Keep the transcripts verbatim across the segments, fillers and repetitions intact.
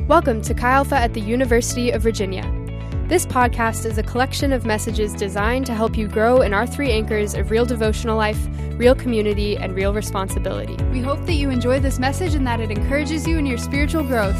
Welcome to Chi Alpha at the University of Virginia. This podcast is a collection of messages designed to help you grow in our three anchors of real devotional life, real community, and real responsibility. We hope that you enjoy this message and that it encourages you in your spiritual growth.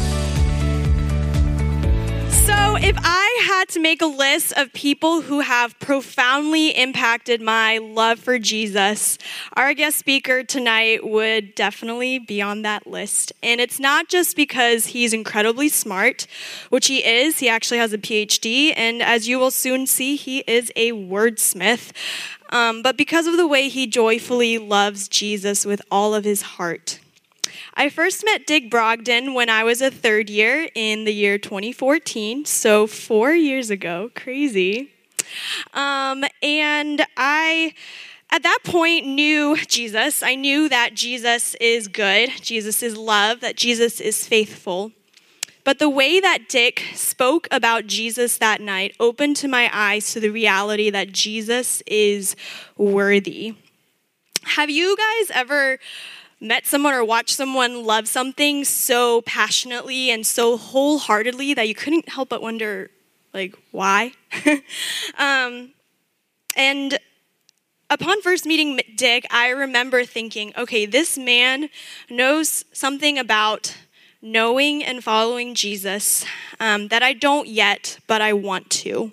So if I had to make a list of people who have profoundly impacted my love for Jesus, our guest speaker tonight would definitely be on that list. And it's not just because he's incredibly smart, which he is. He actually has a P H D, and as you will soon see, he is a wordsmith. Um, but because of the way he joyfully loves Jesus with all of his heart. I first met Dick Brogden when I was a third year in the year twenty fourteen, so four years ago, crazy. Um, and I, at that point, knew Jesus. I knew that Jesus is good, Jesus is love, that Jesus is faithful. But the way that Dick spoke about Jesus that night opened to my eyes to the reality that Jesus is worthy. Have you guys ever met someone or watched someone love something so passionately and so wholeheartedly that you couldn't help but wonder, like, why? um, and upon first meeting Dick, I remember thinking, okay, this man knows something about knowing and following Jesus um, that I don't yet, but I want to.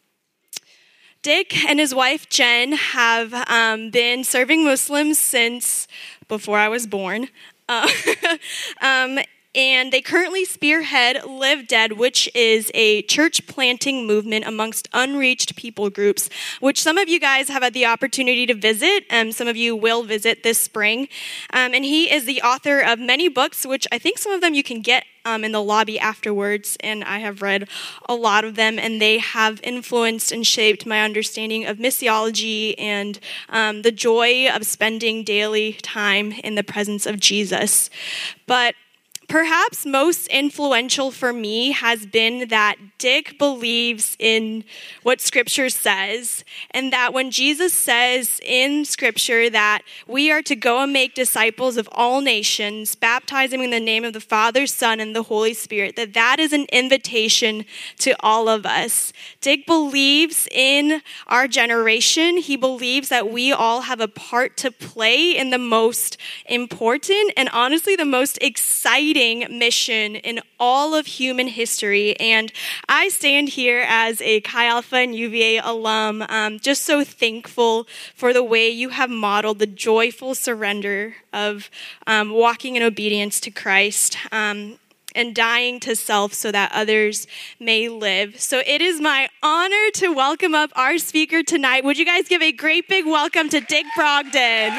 Dick and his wife, Jen, have um, been serving Muslims since before I was born. Uh, um, and they currently spearhead Live Dead, which is a church planting movement amongst unreached people groups, which some of you guys have had the opportunity to visit, and some of you will visit this spring. Um, and he is the author of many books, which I think some of them you can get um, in the lobby afterwards, and I have read a lot of them, and they have influenced and shaped my understanding of missiology and um, the joy of spending daily time in the presence of Jesus. But perhaps most influential for me has been that Dick believes in what Scripture says, and that when Jesus says in Scripture that we are to go and make disciples of all nations, baptizing in the name of the Father, Son, and the Holy Spirit, that that is an invitation to all of us. Dick believes in our generation. He believes that we all have a part to play in the most important and honestly the most exciting mission in all of human history. And I stand here as a Chi Alpha and U V A alum, um, just so thankful for the way you have modeled the joyful surrender of um, walking in obedience to Christ um, and dying to self so that others may live. So it is my honor to welcome up our speaker tonight. Would you guys give a great big welcome to Dick Brogden?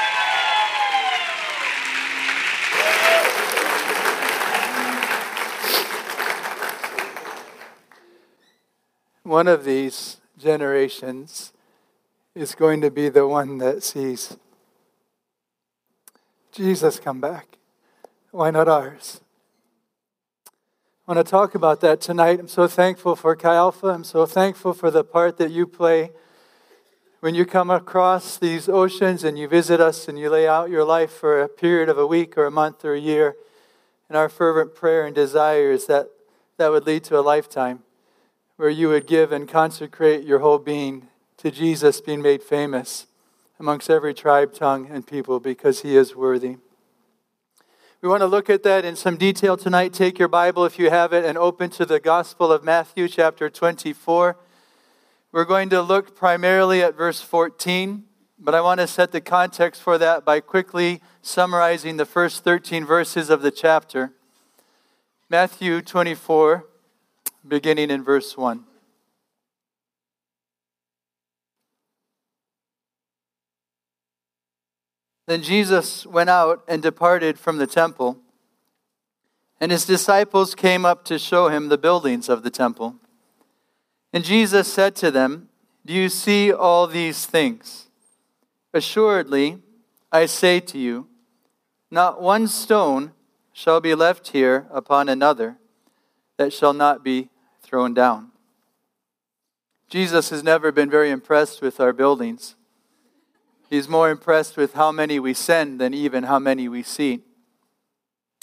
One of these generations is going to be the one that sees Jesus come back. Why not ours? I want to talk about that tonight. I'm so thankful for Chi Alpha. I'm so thankful for the part that you play when you come across these oceans and you visit us and you lay out your life for a period of a week or a month or a year. And our fervent prayer and desire is that that would lead to a lifetime where you would give and consecrate your whole being to Jesus being made famous amongst every tribe, tongue, and people because he is worthy. We want to look at that in some detail tonight. Take your Bible if you have it and open to the Gospel of Matthew chapter twenty-four. We're going to look primarily at verse fourteen, but I want to set the context for that by quickly summarizing the first thirteen verses of the chapter. Matthew twenty-four, beginning in verse one. Then Jesus went out and departed from the temple, and his disciples came up to show him the buildings of the temple. And Jesus said to them, "Do you see all these things? Assuredly, I say to you, not one stone shall be left here upon another that shall not be thrown down." Jesus has never been very impressed with our buildings. He's more impressed with how many we send than even how many we see.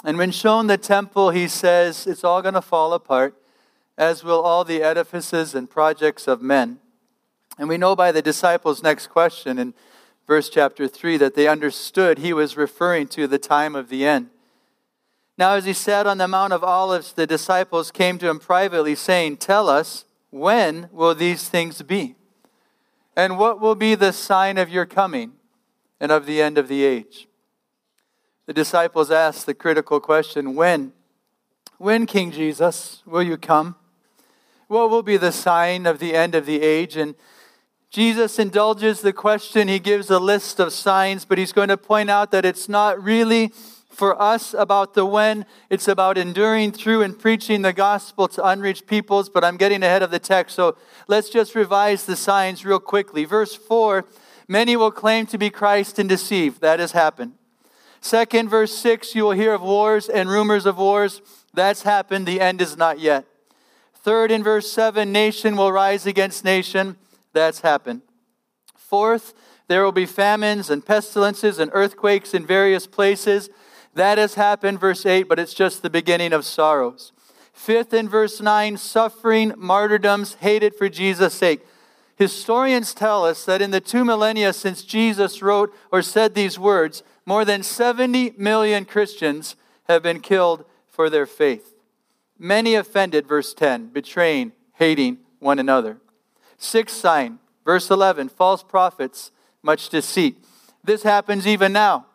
And when shown the temple, he says it's all going to fall apart, as will all the edifices and projects of men. And we know by the disciples' next question in verse chapter three that they understood he was referring to the time of the end. Now as he sat on the Mount of Olives, the disciples came to him privately, saying, "Tell us, when will these things be? And what will be the sign of your coming and of the end of the age?" The disciples asked the critical question, when? When, King Jesus, will you come? What will be the sign of the end of the age? And Jesus indulges the question. He gives a list of signs, but he's going to point out that it's not really for us about the when. It's about enduring through and preaching the gospel to unreached peoples, but I'm getting ahead of the text, so let's just revise the signs real quickly. Verse four, many will claim to be Christ and deceive. That has happened. Second, verse six, you will hear of wars and rumors of wars. That's happened. The end is not yet. Third, in verse seven, nation will rise against nation. That's happened. Fourth, there will be famines and pestilences and earthquakes in various places. That has happened, verse eight, but it's just the beginning of sorrows. Fifth, in verse nine, suffering, martyrdoms, hated for Jesus' sake. Historians tell us that in the two millennia since Jesus wrote or said these words, more than seventy million Christians have been killed for their faith. Many offended, verse ten, betraying, hating one another. Sixth sign, verse eleven, false prophets, much deceit. This happens even now.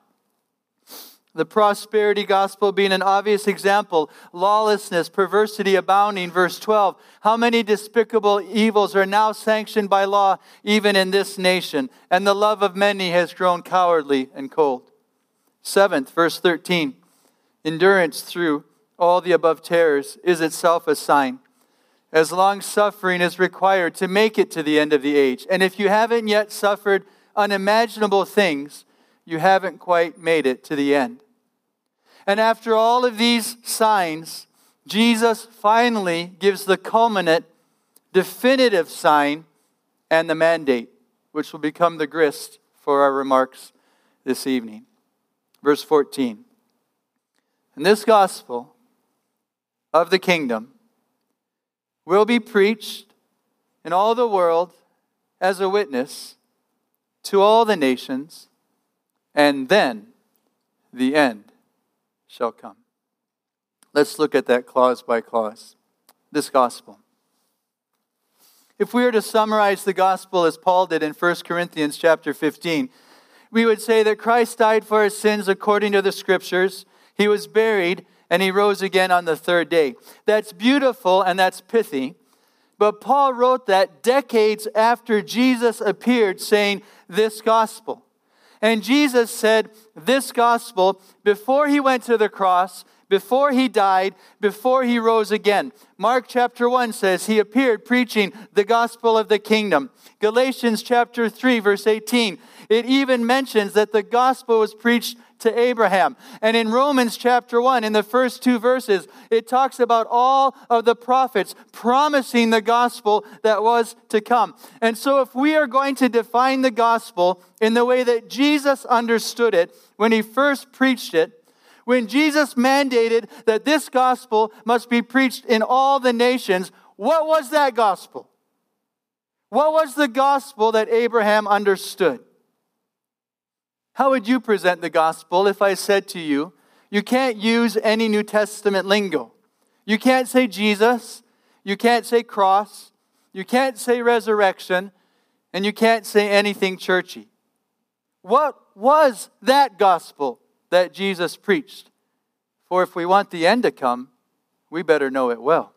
The prosperity gospel being an obvious example. Lawlessness, perversity abounding, verse twelve. How many despicable evils are now sanctioned by law, even in this nation? And the love of many has grown cowardly and cold. Seventh, verse thirteen. Endurance through all the above terrors is itself a sign, as long suffering is required to make it to the end of the age. And if you haven't yet suffered unimaginable things, you haven't quite made it to the end. And after all of these signs, Jesus finally gives the culminate, definitive sign and the mandate, which will become the grist for our remarks this evening. Verse fourteen. And this gospel of the kingdom will be preached in all the world as a witness to all the nations, and then the end shall come. Let's look at that clause by clause. This gospel. If we were to summarize the gospel as Paul did in First Corinthians chapter fifteen, we would say that Christ died for our sins according to the Scriptures. He was buried, and he rose again on the third day. That's beautiful and that's pithy. But Paul wrote that decades after Jesus appeared, saying this gospel. And Jesus said this gospel before he went to the cross, before he died, before he rose again. Mark chapter one says he appeared preaching the gospel of the kingdom. Galatians chapter three verse eighteen, it even mentions that the gospel was preached to Abraham. And in Romans chapter one, in the first two verses, it talks about all of the prophets promising the gospel that was to come. And so if we are going to define the gospel in the way that Jesus understood it when he first preached it, when Jesus mandated that this gospel must be preached in all the nations, what was that gospel? What was the gospel that Abraham understood? How would you present the gospel if I said to you, you can't use any New Testament lingo. You can't say Jesus, you can't say cross, you can't say resurrection, and you can't say anything churchy. What was that gospel that Jesus preached? For if we want the end to come, we better know it well.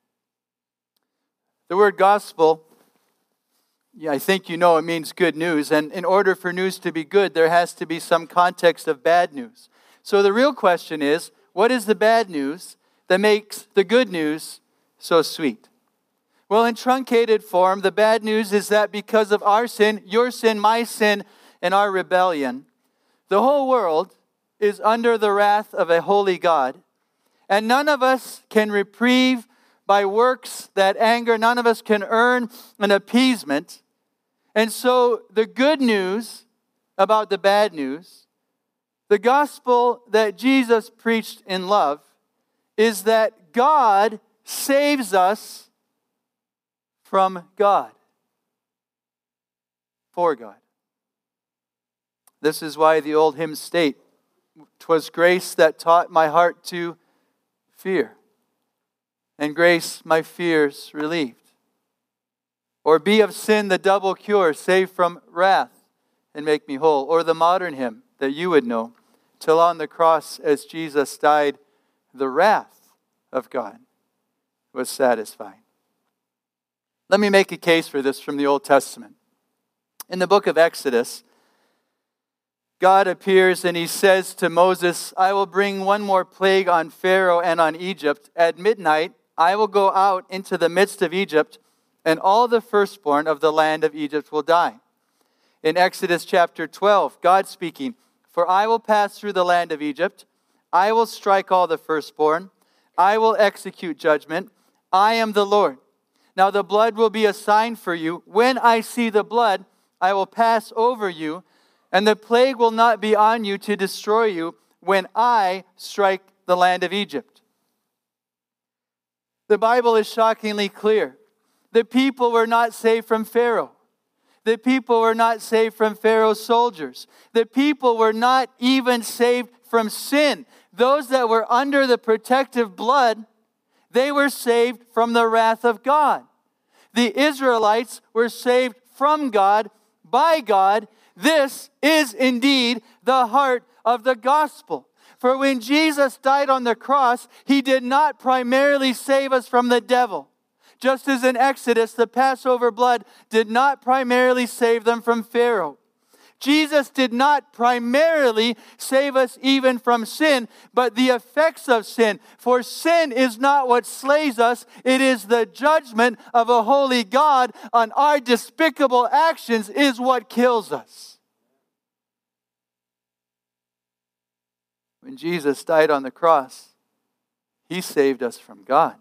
The word gospel, yeah, I think you know it means good news. And in order for news to be good, there has to be some context of bad news. So the real question is, what is the bad news that makes the good news so sweet? Well, in truncated form, the bad news is that because of our sin, your sin, my sin, and our rebellion, the whole world is under the wrath of a holy God. And none of us can reprieve by works that anger. None of us can earn an appeasement. And so the good news about the bad news, The gospel that Jesus preached in love is that God saves us from God, for God. This is why the old hymns state, "'Twas grace that taught my heart to fear, and grace my fears relieved. Or be of sin the double cure, save from wrath and make me whole." Or the modern hymn that you would know, "Till on the cross as Jesus died, the wrath of God was satisfied." Let me make a case for this from the Old Testament. In the book of Exodus, God appears and he says to Moses, "I will bring one more plague on Pharaoh and on Egypt. At midnight, I will go out into the midst of Egypt, and all the firstborn of the land of Egypt will die." In Exodus chapter twelve, God speaking, "For I will pass through the land of Egypt. I will strike all the firstborn. I will execute judgment. I am the Lord. Now the blood will be a sign for you. When I see the blood, I will pass over you, and the plague will not be on you to destroy you when I strike the land of Egypt." The Bible is shockingly clear. The people were not saved from Pharaoh. The people were not saved from Pharaoh's soldiers. The people were not even saved from sin. Those that were under the protective blood, they were saved from the wrath of God. The Israelites were saved from God, by God. This is indeed the heart of the gospel. For when Jesus died on the cross, he did not primarily save us from the devil. Just as in Exodus, the Passover blood did not primarily save them from Pharaoh. Jesus did not primarily save us even from sin, but the effects of sin. For sin is not what slays us, it is the judgment of a holy God on our despicable actions is what kills us. When Jesus died on the cross, he saved us from God.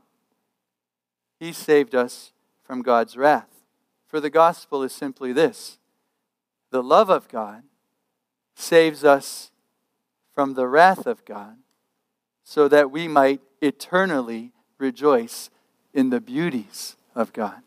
He saved us from God's wrath. For the gospel is simply this: the love of God saves us from the wrath of God so that we might eternally rejoice in the beauties of God.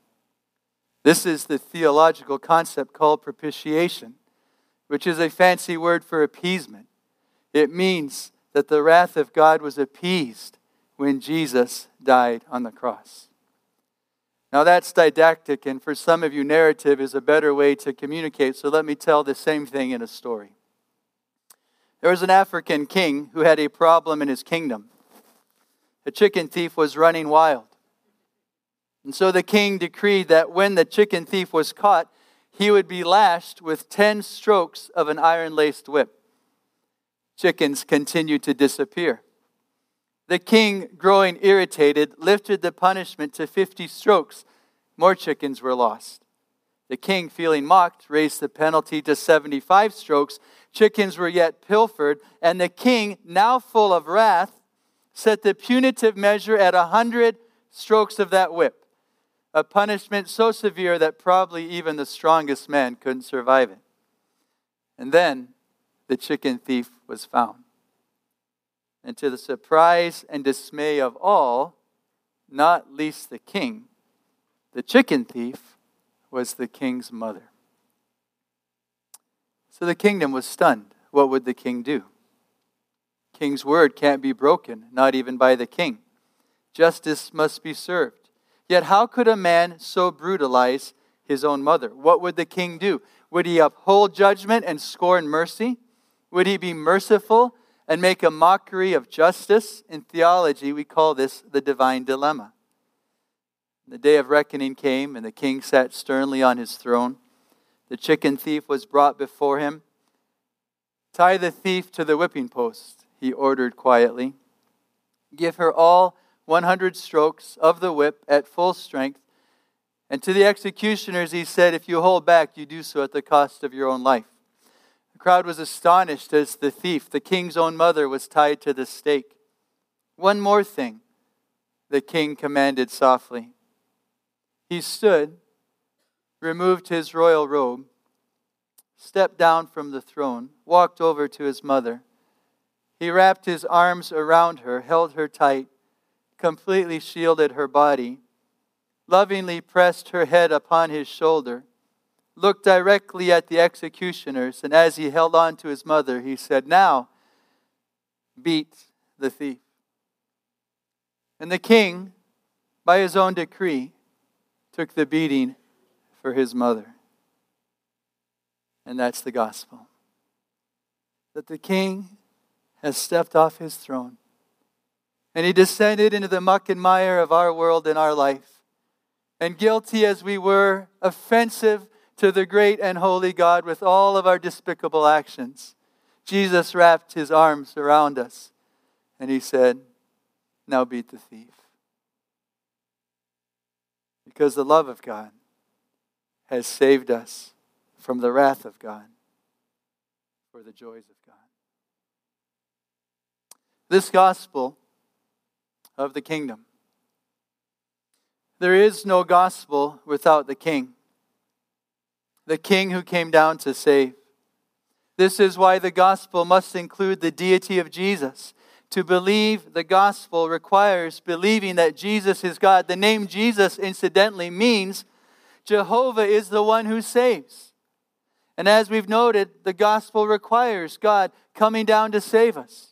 This is the theological concept called propitiation, which is a fancy word for appeasement. It means that the wrath of God was appeased when Jesus died on the cross. Now that's didactic, and for some of you, narrative is a better way to communicate, so let me tell the same thing in a story. There was an African king who had a problem in his kingdom. A chicken thief was running wild. And so the king decreed that when the chicken thief was caught, he would be lashed with ten strokes of an iron-laced whip. Chickens continued to disappear. The king, growing irritated, lifted the punishment to fifty strokes. More chickens were lost. The king, feeling mocked, raised the penalty to seventy-five strokes. Chickens were yet pilfered, and the king, now full of wrath, set the punitive measure at a hundred strokes of that whip, a punishment so severe that probably even the strongest man couldn't survive it. And then the chicken thief was found. And to the surprise and dismay of all, not least the king, the chicken thief was the king's mother. So the kingdom was stunned. What would the king do? King's word can't be broken, not even by the king. Justice must be served. Yet how could a man so brutalize his own mother? What would the king do? Would he uphold judgment and scorn mercy? Would he be merciful and make a mockery of justice? In theology, we call this the divine dilemma. The day of reckoning came, and the king sat sternly on his throne. The chicken thief was brought before him. "Tie the thief to the whipping post," he ordered quietly. "Give her all one hundred strokes of the whip at full strength." And to the executioners he said, "If you hold back, you do so at the cost of your own life." The crowd was astonished as the thief, the king's own mother, was tied to the stake. "One more thing," the king commanded softly. He stood, removed his royal robe, stepped down from the throne, walked over to his mother. He wrapped his arms around her, held her tight, completely shielded her body, lovingly pressed her head upon his shoulder, looked directly at the executioners, and as he held on to his mother, he said, "Now, beat the thief." And the king, by his own decree, took the beating for his mother. And that's the gospel. That the king has stepped off his throne, and he descended into the muck and mire of our world and our life. And guilty as we were, offensive to the great and holy God with all of our despicable actions, Jesus wrapped his arms around us, and he said, "Now beat the thief." Because the love of God has saved us from the wrath of God for the joys of God. This gospel of the kingdom. There is no gospel without the King. The King who came down to save. This is why the gospel must include the deity of Jesus. To believe the gospel requires believing that Jesus is God. The name Jesus, incidentally, means Jehovah is the one who saves. And as we've noted, the gospel requires God coming down to save us.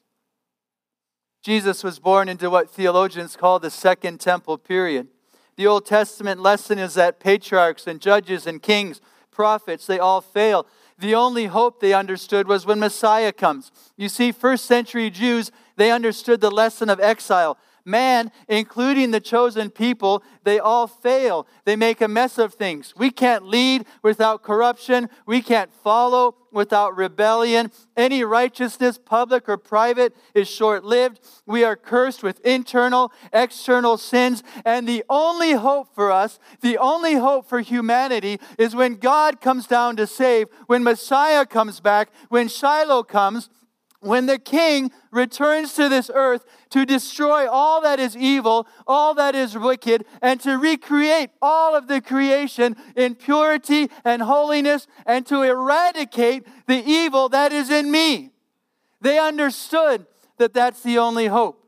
Jesus was born into what theologians call the Second Temple period. The Old Testament lesson is that patriarchs and judges and kings, prophets, they all fail. The only hope they understood was when Messiah comes. You see, first century Jews, they understood the lesson of exile. Man, including the chosen people, they all fail. They make a mess of things. We can't lead without corruption. We can't follow without rebellion. Any righteousness, public or private, is short-lived. We are cursed with internal, external sins. And the only hope for us, the only hope for humanity is when God comes down to save, when Messiah comes back, when Shiloh comes, when the King returns to this earth to destroy all that is evil, all that is wicked, and to recreate all of the creation in purity and holiness, and to eradicate the evil that is in me. They understood that that's the only hope.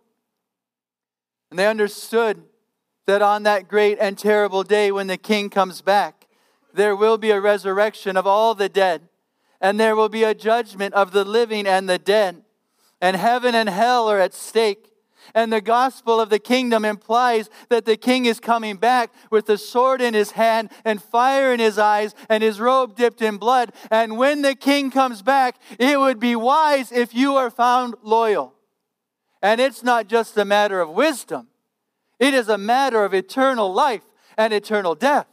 And they understood that on that great and terrible day when the King comes back, there will be a resurrection of all the dead. And there will be a judgment of the living and the dead. And heaven and hell are at stake. And the gospel of the kingdom implies that the King is coming back with a sword in his hand and fire in his eyes and his robe dipped in blood. And when the King comes back, it would be wise if you are found loyal. And it's not just a matter of wisdom. It is a matter of eternal life and eternal death.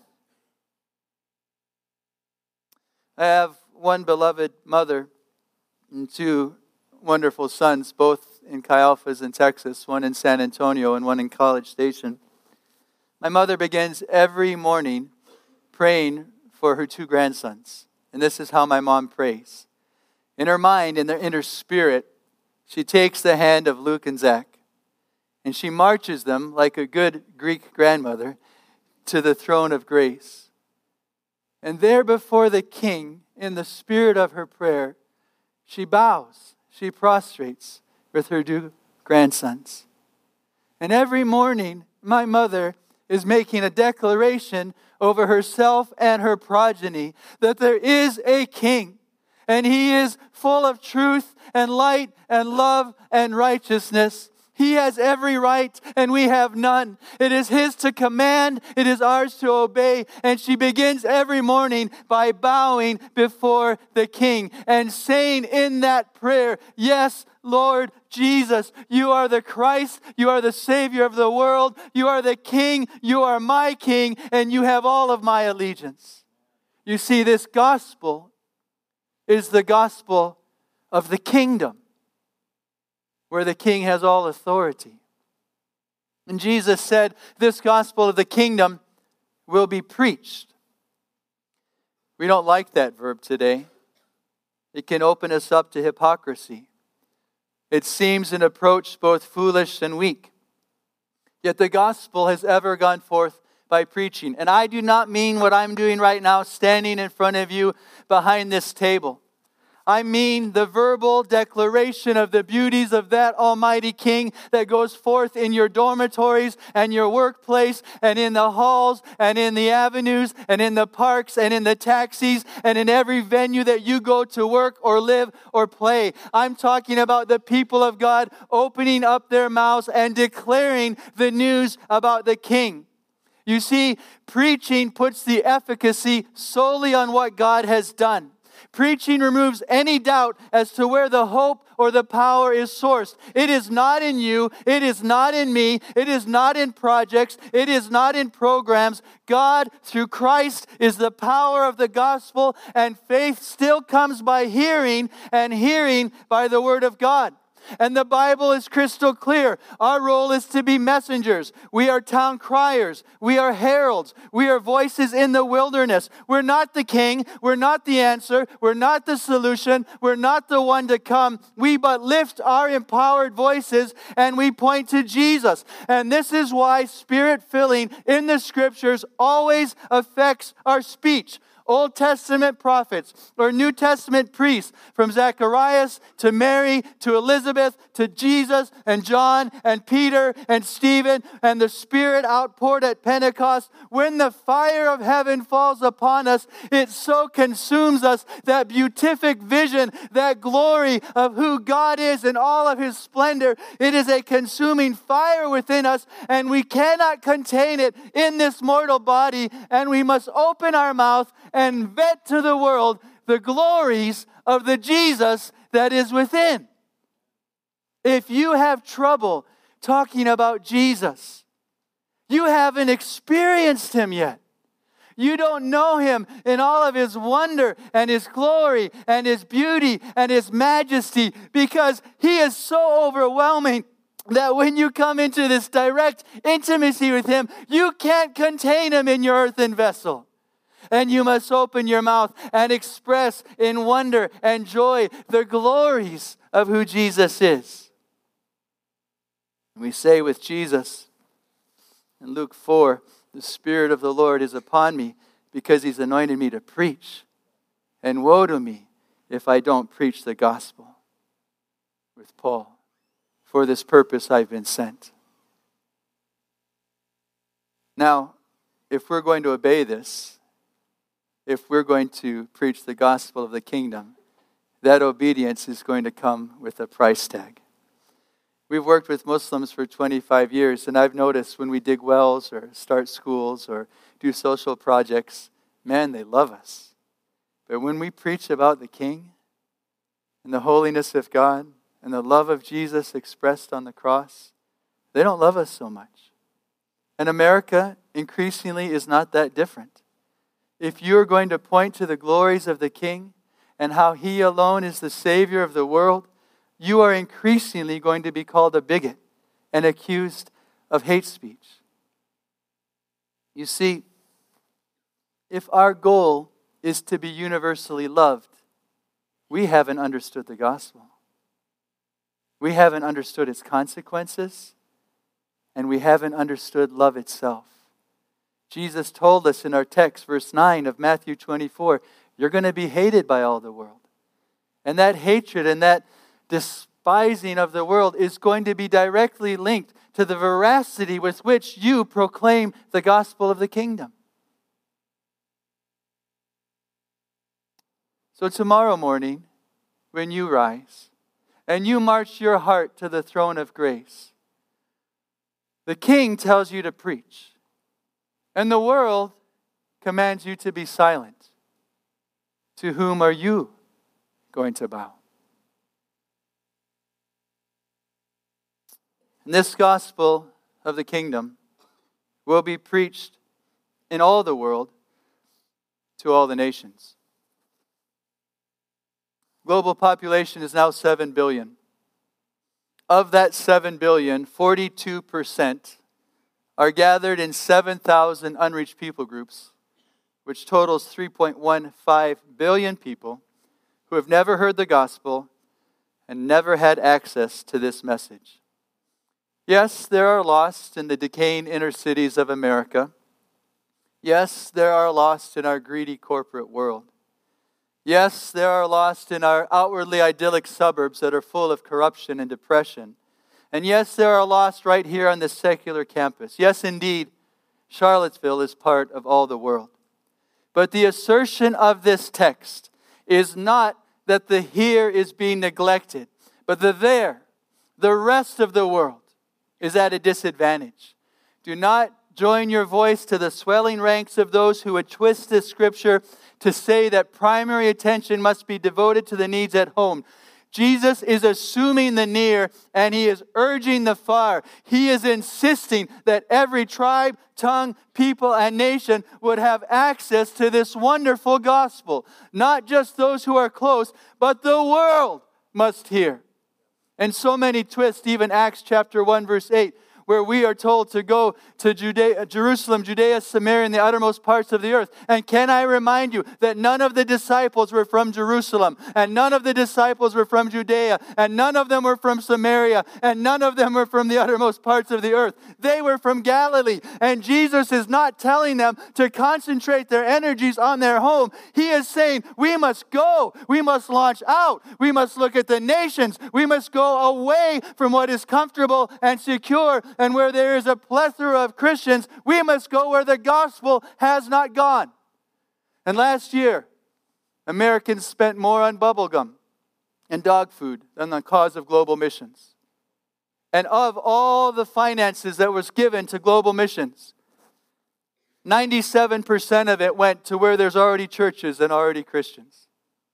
I have one beloved mother and two wonderful sons, both in Chi Alphas in Texas, one in San Antonio and one in College Station. My mother begins every morning praying for her two grandsons. And this is how my mom prays. In her mind, in, the, in her spirit, she takes the hand of Luke and Zach and she marches them like a good Greek grandmother to the throne of grace. And there before the King, in the spirit of her prayer, she bows, she prostrates with her two grandsons. And every morning, my mother is making a declaration over herself and her progeny that there is a King, and He is full of truth and light and love and righteousness. He has every right and we have none. It is His to command, it is ours to obey. And she begins every morning by bowing before the King and saying in that prayer, "Yes, Lord Jesus, you are the Christ, you are the Savior of the world, you are the King, you are my King, and you have all of my allegiance." You see, this gospel is the gospel of the kingdom, where the King has all authority. And Jesus said, this gospel of the kingdom will be preached. We don't like that verb today. It can open us up to hypocrisy. It seems an approach both foolish and weak. Yet the gospel has ever gone forth by preaching. And I do not mean what I'm doing right now, standing in front of you behind this table. I mean the verbal declaration of the beauties of that Almighty King that goes forth in your dormitories and your workplace and in the halls and in the avenues and in the parks and in the taxis and in every venue that you go to work or live or play. I'm talking about the people of God opening up their mouths and declaring the news about the King. You see, preaching puts the efficacy solely on what God has done. Preaching removes any doubt as to where the hope or the power is sourced. It is not in you. It is not in me. It is not in projects. It is not in programs. God, through Christ, is the power of the gospel, and faith still comes by hearing, and hearing by the word of God. And the Bible is crystal clear. Our role is to be messengers. We are town criers. We are heralds. We are voices in the wilderness. We're not the king. We're not the answer. We're not the solution. We're not the one to come. We but lift our empowered voices and we point to Jesus. And this is why Spirit-filling in the Scriptures always affects our speech. Old Testament prophets or New Testament priests, from Zacharias to Mary to Elizabeth to Jesus and John and Peter and Stephen, and the Spirit outpoured at Pentecost. When the fire of heaven falls upon us, it so consumes us, that beatific vision, that glory of who God is in all of His splendor. It is a consuming fire within us, and we cannot contain it in this mortal body, and we must open our mouth and vet to the world the glories of the Jesus that is within. If you have trouble talking about Jesus, you haven't experienced Him yet. You don't know Him in all of His wonder and His glory and His beauty and His majesty, because He is so overwhelming that when you come into this direct intimacy with Him, you can't contain Him in your earthen vessel. And you must open your mouth and express in wonder and joy the glories of who Jesus is. We say with Jesus in Luke four, the Spirit of the Lord is upon me because He's anointed me to preach. And woe to me if I don't preach the gospel. With Paul, for this purpose I've been sent. Now, if we're going to obey this, if we're going to preach the gospel of the kingdom, that obedience is going to come with a price tag. We've worked with Muslims for twenty-five years, and I've noticed when we dig wells or start schools or do social projects, man, they love us. But when we preach about the King and the holiness of God and the love of Jesus expressed on the cross, they don't love us so much. And America increasingly is not that different. If you're going to point to the glories of the King and how He alone is the Savior of the world, you are increasingly going to be called a bigot and accused of hate speech. You see, if our goal is to be universally loved, we haven't understood the gospel. We haven't understood its consequences, and we haven't understood love itself. Jesus told us in our text, verse nine of Matthew twenty-four, you're going to be hated by all the world. And that hatred and that despising of the world is going to be directly linked to the veracity with which you proclaim the gospel of the kingdom. So tomorrow morning, when you rise and you march your heart to the throne of grace, the King tells you to preach. And the world commands you to be silent. To whom are you going to bow? And this gospel of the kingdom will be preached in all the world to all the nations. Global population is now seven billion. Of that seven billion, forty-two percent are gathered in seven thousand unreached people groups, which totals three point one five billion people who have never heard the gospel and never had access to this message. Yes, there are lost in the decaying inner cities of America, Yes, there are lost in our greedy corporate world. Yes, there are lost in our outwardly idyllic suburbs that are full of corruption and depression. And yes, there are lost right here on this secular campus. Yes, indeed, Charlottesville is part of all the world. But the assertion of this text is not that the here is being neglected, but the there, the rest of the world, is at a disadvantage. Do not join your voice to the swelling ranks of those who would twist this scripture to say that primary attention must be devoted to the needs at home. Jesus is assuming the near and he is urging the far. He is insisting that every tribe, tongue, people, and nation would have access to this wonderful gospel. Not just those who are close, but the world must hear. And so many twist even Acts chapter one verse eight, where we are told to go to Judea, Jerusalem, Judea, Samaria, and the uttermost parts of the earth. And can I remind you that none of the disciples were from Jerusalem, and none of the disciples were from Judea, and none of them were from Samaria, and none of them were from the uttermost parts of the earth. They were from Galilee, and Jesus is not telling them to concentrate their energies on their home. He is saying, we must go, we must launch out, we must look at the nations, we must go away from what is comfortable and secure. And where there is a plethora of Christians, we must go where the gospel has not gone. And last year, Americans spent more on bubblegum and dog food than the cause of global missions. And of all the finances that was given to global missions, ninety-seven percent of it went to where there's already churches and already Christians.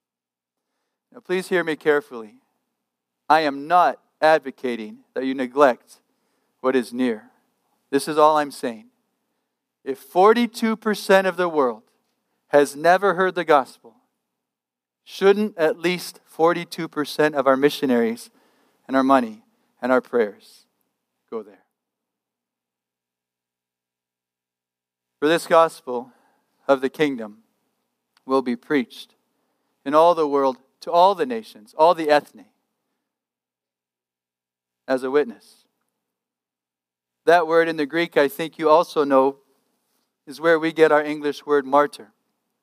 Now please hear me carefully. I am not advocating that you neglect what is near. This is all I'm saying. If forty-two percent of the world has never heard the gospel, shouldn't at least forty-two percent of our missionaries and our money and our prayers go there? For this gospel of the kingdom will be preached in all the world to all the nations, all the ethne, as a witness. That word in the Greek, I think you also know, is where we get our English word martyr.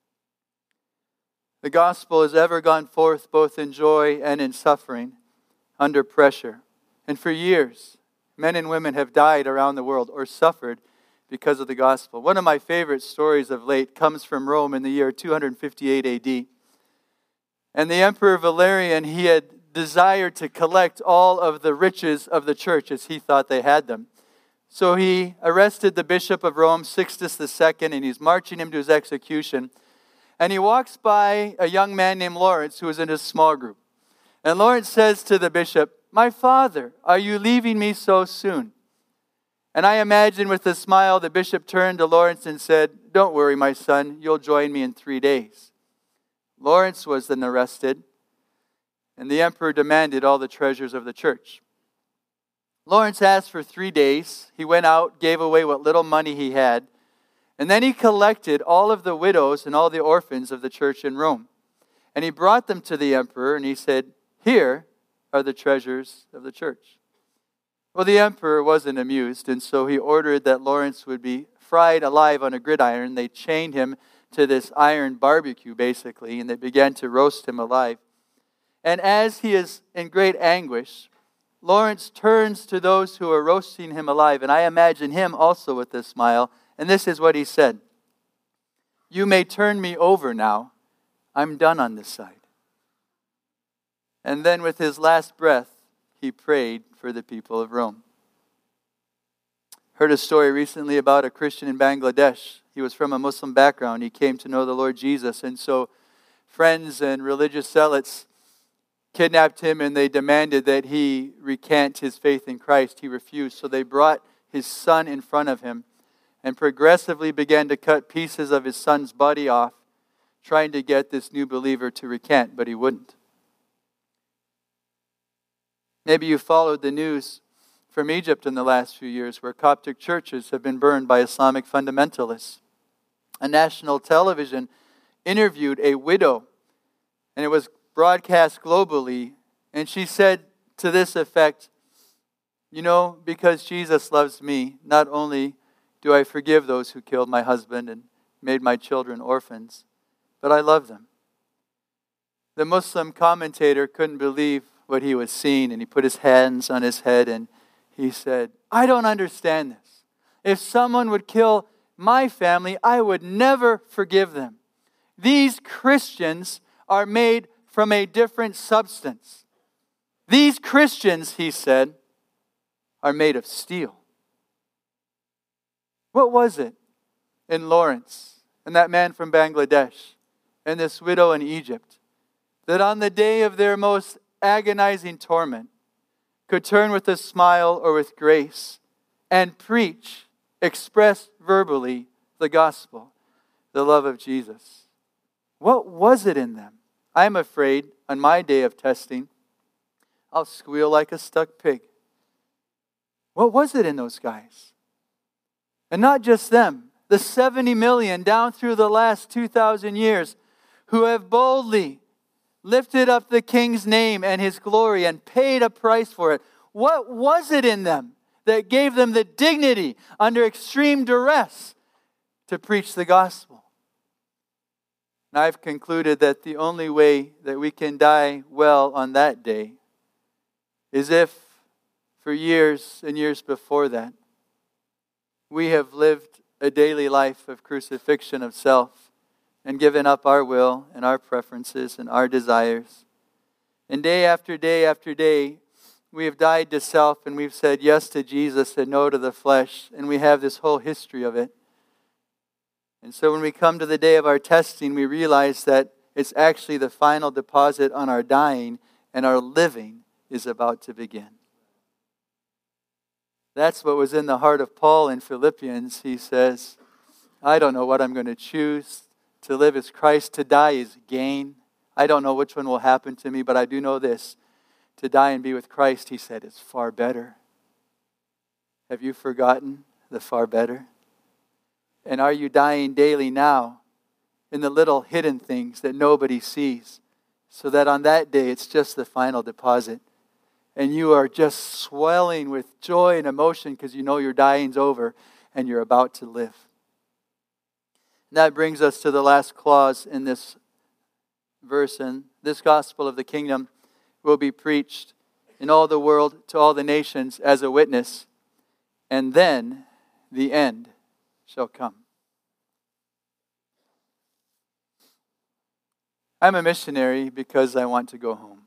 The gospel has ever gone forth both in joy and in suffering, under pressure. And for years, men and women have died around the world or suffered because of the gospel. One of my favorite stories of late comes from Rome in the year two fifty-eight A D. And the Emperor Valerian, he had desired to collect all of the riches of the church as he thought they had them. So he arrested the Bishop of Rome, Sixtus the Second, and he's marching him to his execution. And he walks by a young man named Lawrence who was in his small group. And Lawrence says to the bishop, "My father, are you leaving me so soon?" And I imagine with a smile the bishop turned to Lawrence and said, "Don't worry, my son, you'll join me in three days." Lawrence was then arrested, and the emperor demanded all the treasures of the church. Lawrence asked for three days. He went out, gave away what little money he had, and then he collected all of the widows and all the orphans of the church in Rome. And he brought them to the emperor, and he said, "Here are the treasures of the church." Well, the emperor wasn't amused, and so he ordered that Lawrence would be fried alive on a gridiron. They chained him to this iron barbecue, basically, and they began to roast him alive. And as he is in great anguish, Lawrence turns to those who are roasting him alive, and I imagine him also with a smile, and this is what he said: "You may turn me over now. I'm done on this side." And then with his last breath, he prayed for the people of Rome. Heard a story recently about a Christian in Bangladesh. He was from a Muslim background. He came to know the Lord Jesus, and so friends and religious zealots kidnapped him, and they demanded that he recant his faith in Christ. He refused, so they brought his son in front of him and progressively began to cut pieces of his son's body off, trying to get this new believer to recant, but he wouldn't. Maybe you followed the news from Egypt in the last few years, where Coptic churches have been burned by Islamic fundamentalists. A national television interviewed a widow, and it was broadcast globally, and she said to this effect, "You know, because Jesus loves me, not only do I forgive those who killed my husband and made my children orphans, but I love them. The Muslim commentator couldn't believe what he was seeing, and he put his hands on his head and he said, I don't understand this. If someone would kill my family, I would never forgive them. These Christians are made from a different substance. These Christians, he said, are made of steel. What was it in Lawrence and that man from Bangladesh and this widow in Egypt that on the day of their most agonizing torment could turn with a smile or with grace and preach, express verbally the gospel, the love of Jesus? What was it in them? I'm afraid on my day of testing, I'll squeal like a stuck pig. What was it in those guys? And not just them, the seventy million down through the last two thousand years who have boldly lifted up the King's name and His glory and paid a price for it. What was it in them that gave them the dignity under extreme duress to preach the gospel? And I've concluded that the only way that we can die well on that day is if, for years and years before that, we have lived a daily life of crucifixion of self and given up our will and our preferences and our desires. And day after day after day, we have died to self and we've said yes to Jesus and no to the flesh. And we have this whole history of it. And so when we come to the day of our testing, we realize that it's actually the final deposit on our dying, and our living is about to begin. That's what was in the heart of Paul in Philippians. He says, I don't know what I'm going to choose. To live is Christ, to die is gain. I don't know which one will happen to me, but I do know this. To die and be with Christ, he said, is far better. Have you forgotten the far better? And are you dying daily now in the little hidden things that nobody sees, so that on that day it's just the final deposit and you are just swelling with joy and emotion because you know your dying's over and you're about to live? And that brings us to the last clause in this verse. And this gospel of the kingdom will be preached in all the world to all the nations as a witness, and then the end shall come. I'm a missionary because I want to go home.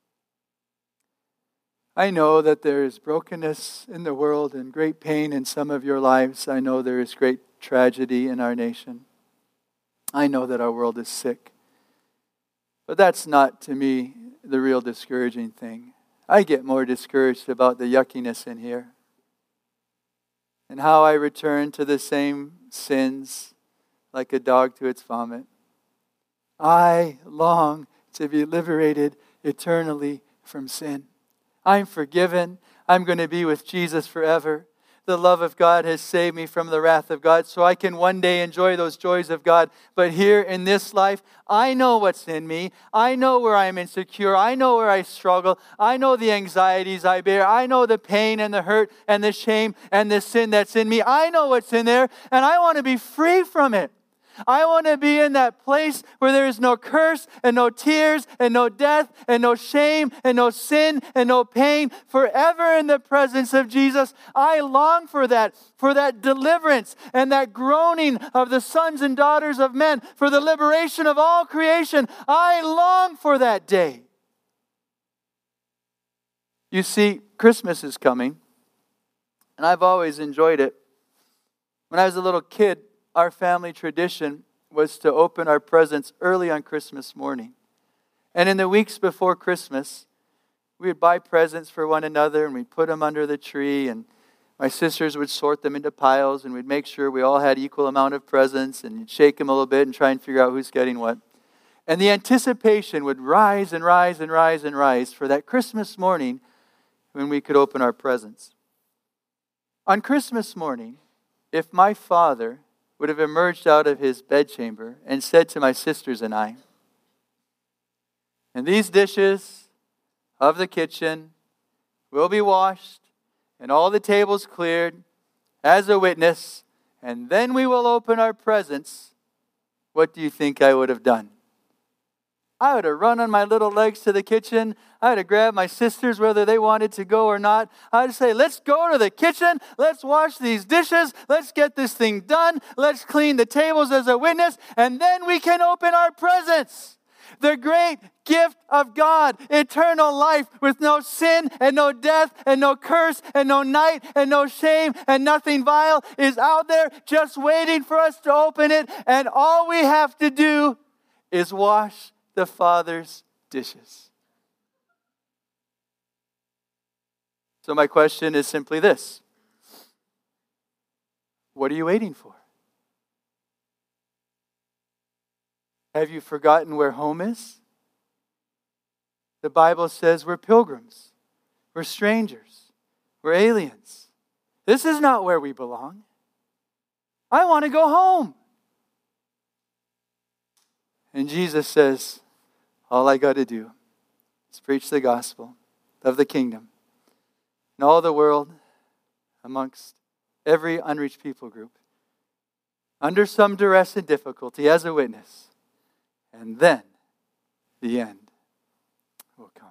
I know that there is brokenness in the world and great pain in some of your lives. I know there is great tragedy in our nation. I know that our world is sick. But that's not, to me, the real discouraging thing. I get more discouraged about the yuckiness in here and how I return to the same sins like a dog to its vomit. I long to be liberated eternally from sin. I'm forgiven. I'm going to be with Jesus forever. The love of God has saved me from the wrath of God so I can one day enjoy those joys of God. But here in this life, I know what's in me. I know where I'm insecure. I know where I struggle. I know the anxieties I bear. I know the pain and the hurt and the shame and the sin that's in me. I know what's in there, and I want to be free from it. I want to be in that place where there is no curse and no tears and no death and no shame and no sin and no pain, forever in the presence of Jesus. I long for that, for that deliverance and that groaning of the sons and daughters of men, for the liberation of all creation. I long for that day. You see, Christmas is coming, and I've always enjoyed it. When I was a little kid, our family tradition was to open our presents early on Christmas morning. And in the weeks before Christmas, we would buy presents for one another and we'd put them under the tree, and my sisters would sort them into piles, and we'd make sure we all had equal amount of presents, and you'd shake them a little bit and try and figure out who's getting what. And the anticipation would rise and rise and rise and rise for that Christmas morning when we could open our presents. On Christmas morning, if my father would have emerged out of his bedchamber and said to my sisters and I, and these dishes of the kitchen will be washed and all the tables cleared as a witness, and then we will open our presents what do you think I would have done? I would have run on my little legs to the kitchen. I would have grabbed my sisters, whether they wanted to go or not. I would say, let's go to the kitchen. Let's wash these dishes. Let's get this thing done. Let's clean the tables as a witness. And then we can open our presents. The great gift of God, eternal life with no sin and no death and no curse and no night and no shame and nothing vile is out there just waiting for us to open it. And all we have to do is wash the Father's dishes. So my question is simply this. What are you waiting for? Have you forgotten where home is? The Bible says we're pilgrims. We're strangers. We're aliens. This is not where we belong. I want to go home. And Jesus says, all I got to do is preach the gospel of the kingdom in all the world, amongst every unreached people group, under some duress and difficulty as a witness. And then the end will come.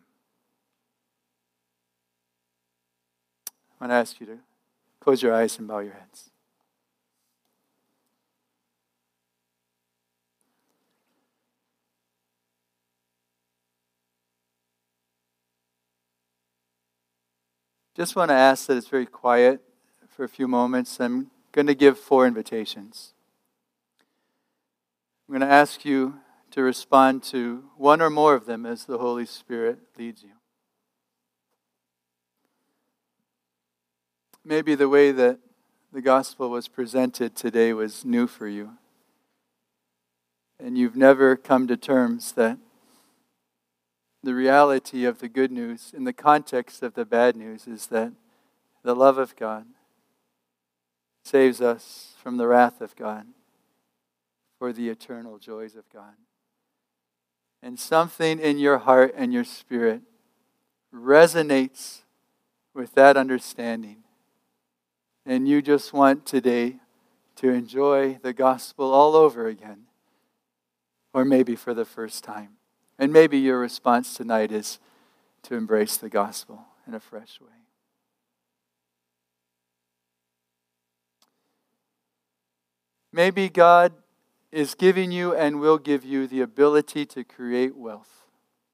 I want to ask you to close your eyes and bow your heads. Just want to ask that it's very quiet for a few moments. I'm going to give four invitations. I'm going to ask you to respond to one or more of them as the Holy Spirit leads you. Maybe the way that the gospel was presented today was new for you. And you've never come to terms that the reality of the good news in the context of the bad news is that the love of God saves us from the wrath of God for the eternal joys of God. And something in your heart and your spirit resonates with that understanding. And you just want today to enjoy the gospel all over again, or maybe for the first time. And maybe your response tonight is to embrace the gospel in a fresh way. Maybe God is giving you and will give you the ability to create wealth,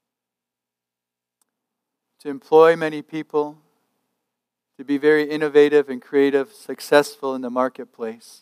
to employ many people, to be very innovative and creative, successful in the marketplace.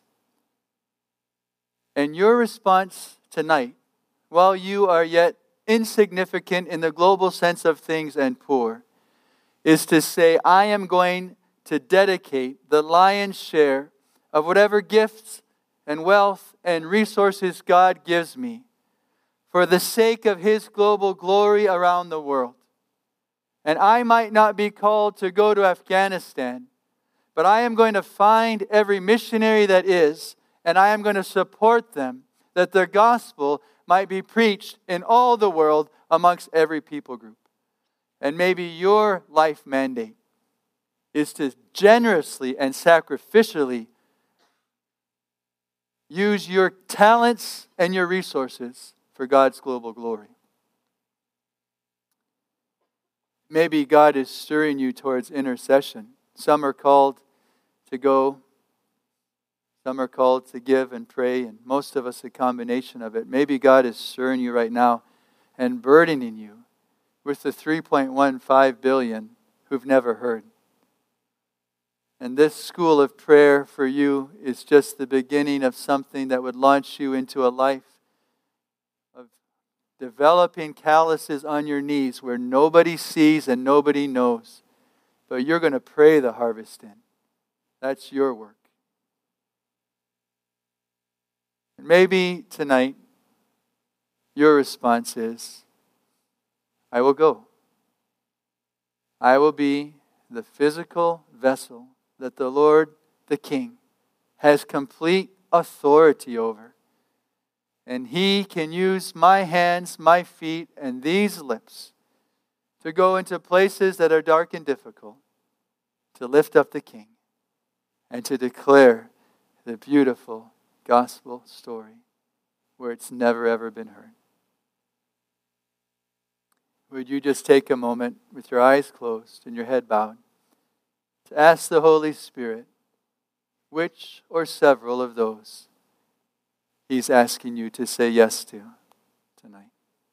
And your response tonight, while you are yet insignificant in the global sense of things and poor, is to say, I am going to dedicate the lion's share of whatever gifts and wealth and resources God gives me for the sake of His global glory around the world. And I might not be called to go to Afghanistan, but I am going to find every missionary that is, and I am going to support them, that the gospel might be preached in all the world amongst every people group. And maybe your life mandate is to generously and sacrificially use your talents and your resources for God's global glory. Maybe God is stirring you towards intercession. Some are called to go. Some are called to give and pray, and most of us a combination of it. Maybe God is stirring you right now and burdening you with the three point one five billion who've never heard. And this school of prayer for you is just the beginning of something that would launch you into a life of developing calluses on your knees where nobody sees and nobody knows. But you're going to pray the harvest in. That's your work. And maybe tonight, your response is, I will go. I will be the physical vessel that the Lord, the King, has complete authority over. And He can use my hands, my feet, and these lips to go into places that are dark and difficult, to lift up the King, and to declare the beautiful gospel story where it's never ever been heard. Would you just take a moment with your eyes closed and your head bowed to ask the Holy Spirit which or several of those He's asking you to say yes to tonight?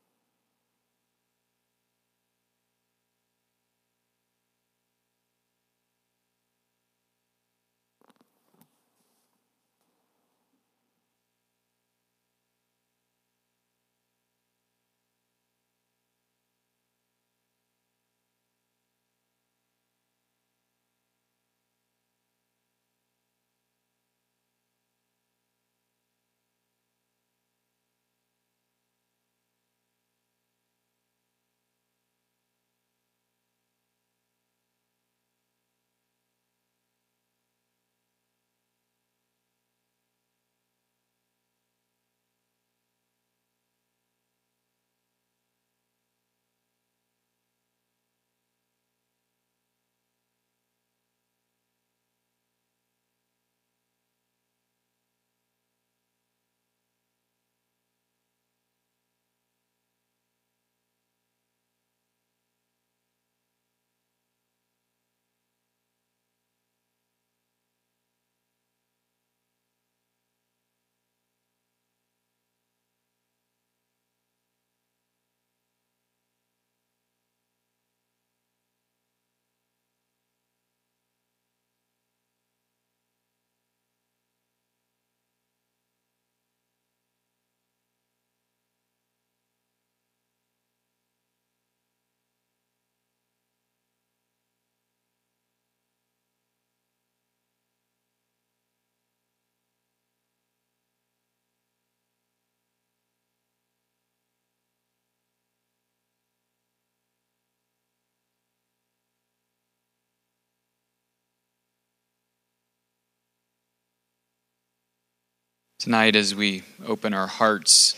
Tonight, as we open our hearts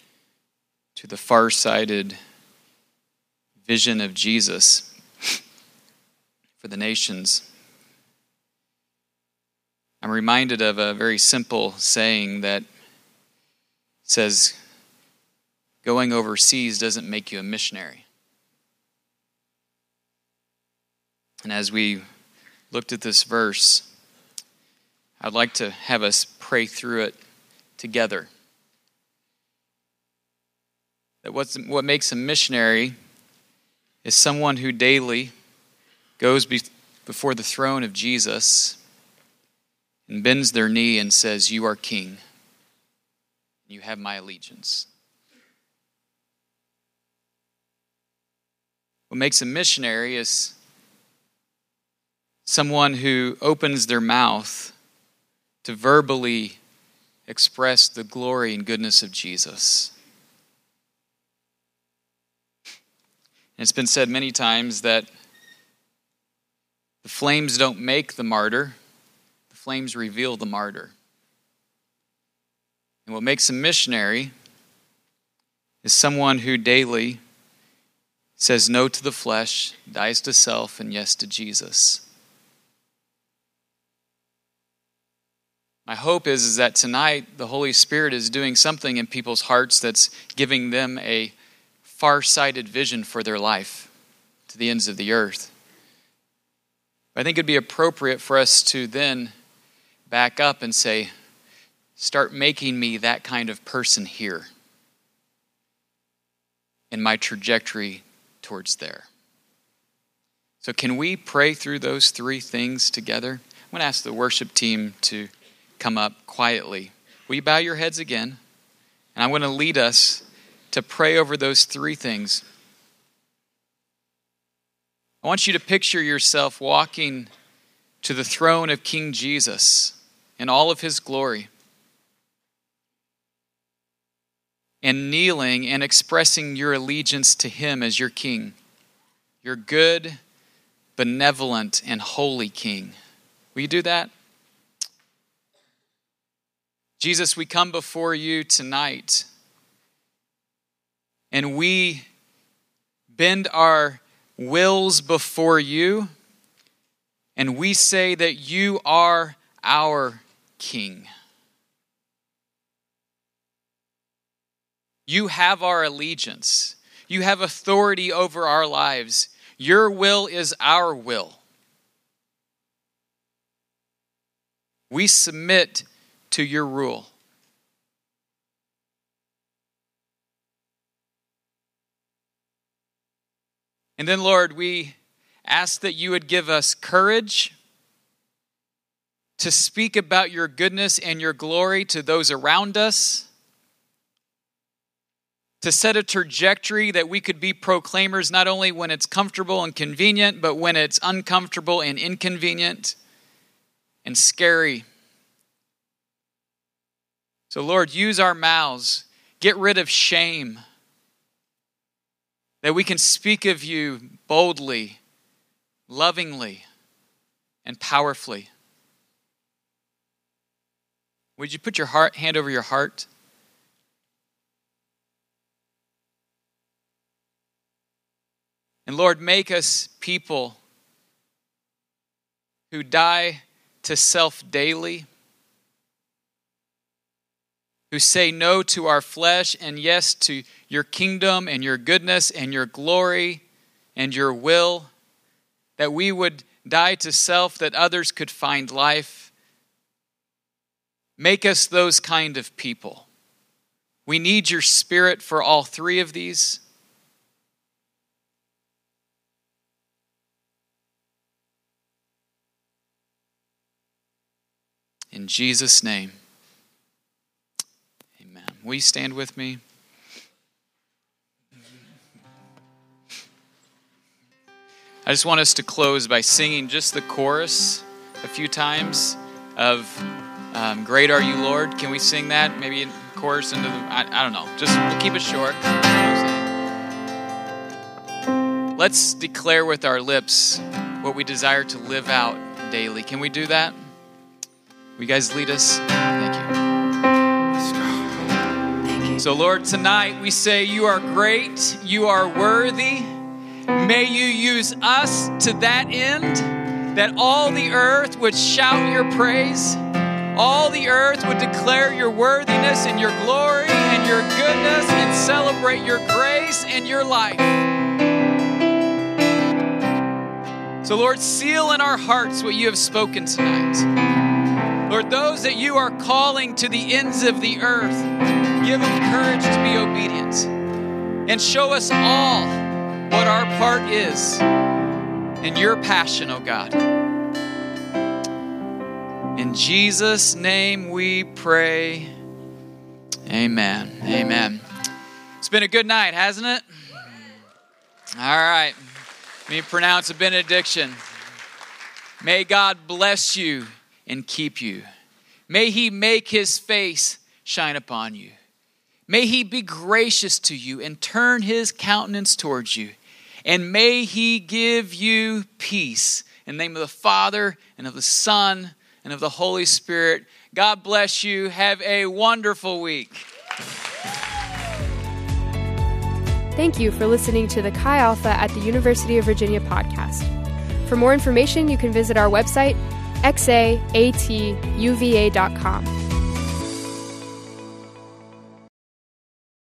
to the far-sighted vision of Jesus for the nations, I'm reminded of a very simple saying that says, going overseas doesn't make you a missionary. And as we looked at this verse, I'd like to have us pray through it together. That what's, what makes a missionary is someone who daily goes be, before the throne of Jesus and bends their knee and says, "You are King. You have my allegiance." What makes a missionary is someone who opens their mouth to verbally express the glory and goodness of Jesus. And it's been said many times that the flames don't make the martyr, the flames reveal the martyr. And what makes a missionary is someone who daily says no to the flesh, dies to self, and yes to Jesus. My hope is, is that tonight the Holy Spirit is doing something in people's hearts that's giving them a far-sighted vision for their life to the ends of the earth. I think it'd be appropriate for us to then back up and say, start making me that kind of person here in my trajectory towards there. So can we pray through those three things together? I'm going to ask the worship team to come up quietly. Will you bow your heads again? And I'm going to lead us to pray over those three things. I want you to picture yourself walking to the throne of King Jesus in all of his glory and kneeling and expressing your allegiance to him as your king, your good, benevolent, and holy king. Will you do that? Jesus, we come before you tonight and we bend our wills before you and we say that you are our King. You have our allegiance. You have authority over our lives. Your will is our will. We submit to your rule. And then, Lord, we ask that you would give us courage to speak about your goodness and your glory to those around us, to set a trajectory that we could be proclaimers not only when it's comfortable and convenient, but when it's uncomfortable and inconvenient and scary. So, Lord, use our mouths. Get rid of shame, that we can speak of you boldly, lovingly, and powerfully. Would you put your heart, hand over your heart? And Lord, make us people who die to self daily, who say no to our flesh and yes to your kingdom and your goodness and your glory and your will, that we would die to self that others could find life. Make us those kind of people. We need your Spirit for all three of these. In Jesus' name, amen. Will you stand with me? I just want us to close by singing just the chorus a few times of um, Great Are You, Lord. Can we sing that? Maybe in chorus into the, I, I don't know. Just we'll keep it short. Let's declare with our lips what we desire to live out daily. Can we do that? Will you guys lead us? Thank you. Let's go. Thank you. So, Lord, tonight we say you are great, you are worthy. May you use us to that end, that all the earth would shout your praise, all the earth would declare your worthiness and your glory and your goodness and celebrate your grace and your life. So, Lord, seal in our hearts what you have spoken tonight. Lord, those that you are calling to the ends of the earth, give them courage to be obedient. And show us all what our part is in your passion, oh God. In Jesus' name we pray. Amen. Amen. It's been a good night, hasn't it? All right. Let me pronounce a benediction. May God bless you and keep you. May he make his face shine upon you. May he be gracious to you and turn his countenance towards you. And may he give you peace. In the name of the Father, and of the Son, and of the Holy Spirit. God bless you. Have a wonderful week. Thank you for listening to the Chi Alpha at the University of Virginia podcast. For more information, you can visit our website, x a a t u v a dot com.